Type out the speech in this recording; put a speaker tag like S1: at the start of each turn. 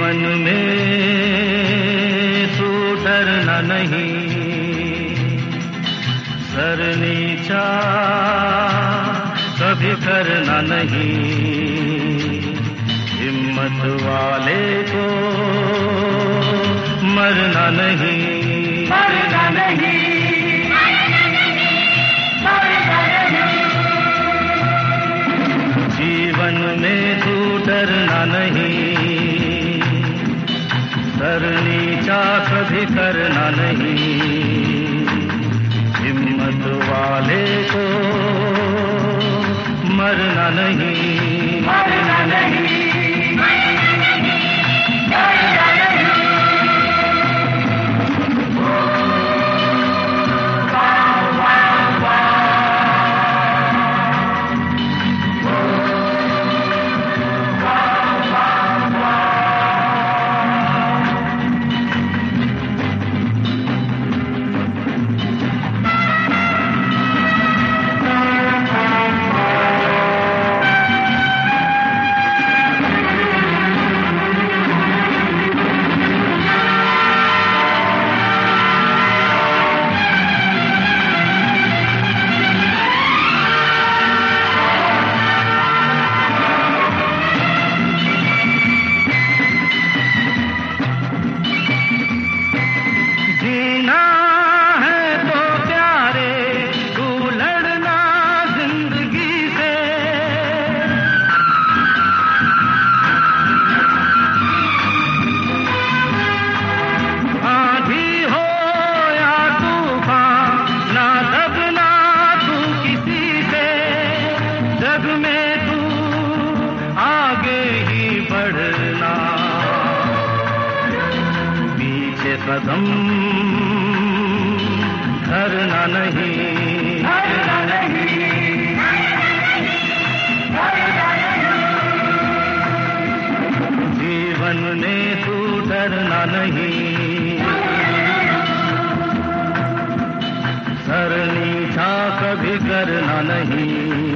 S1: जीवन में तू डरना नहीं, सर नीचा कभी करना नहीं, हिम्मत वाले को मरना नहीं,
S2: मरना नहीं,
S1: जीवन में तू डरना नहीं, सर नीचा कभी करना नहीं, हिम्मत वाले को मरना नहीं,
S2: मरना नहीं, मरना नहीं।
S1: कदम धरना नहीं,
S2: धरना नहीं, धरना नहीं।
S1: जीवन में तू डरना नहीं, सर नीचा कभी करना नहीं,